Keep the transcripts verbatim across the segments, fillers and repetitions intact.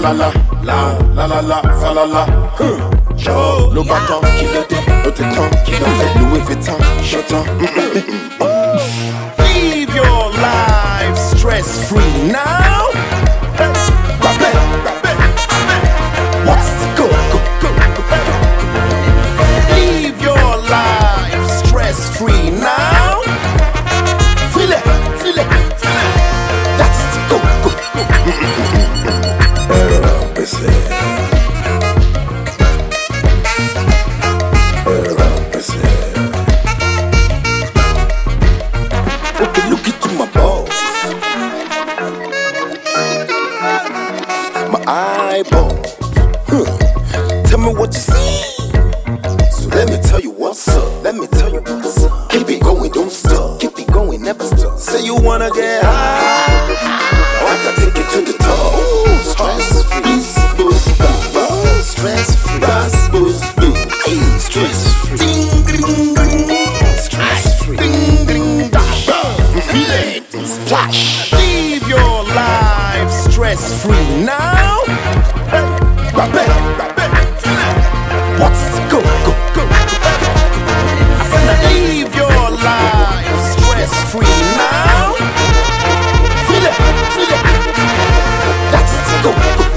la la, la la la la, fa la la. Joe, le bâton qui le dé, le tétan qui le fait, Louis Vuitton, j'attends. Live your life stress free now. What's the go, go, go, go. Live your life stress free now. Feel it, feel it, feel it. That's the go, go, go. Okay, look into my balls, my eyeballs. Huh. Tell me what you see. So let me tell you what's up. Let me tell you what's up. Keep it going, don't stop. Keep it going, never stop. Say you wanna get high, oh, I can take you to the top. Ooh, stress free, boost, boost, stress free, boost, boost, boost, stress free, ding, ding, ding, stress free, ding, ding, dash, feel it, splash. Live your life stress free now. What's the go, go, go? I said live your life stress free now. Feel it, feel it. That's the go, go, go.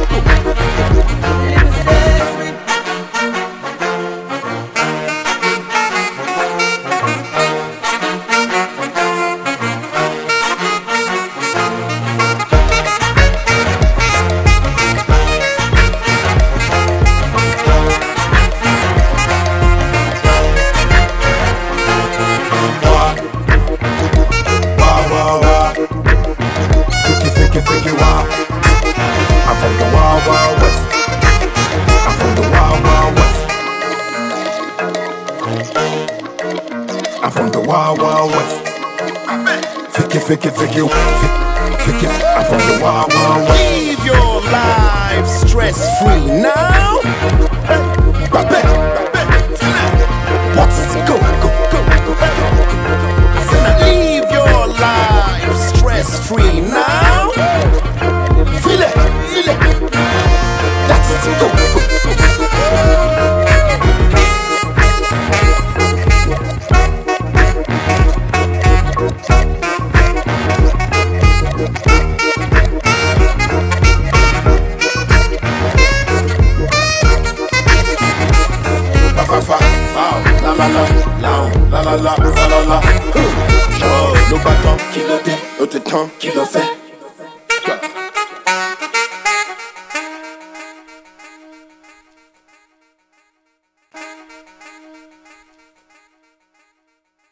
Think you are. I'm from the Wild Wild West. I'm from the Wild Wild West. I'm from the Wild Wild West. Fiki, fiki, fiki, fiki, fiki. I'm from the Wild Wild West. Live your life stress free now. What's the go, go, go, go? I said live your life stress free now. Feel it, feel it. That's the go, go, go. Fa fa fa, la la la, la la la la, la la la. Le bâton qui le dé, le tétan qui le fait.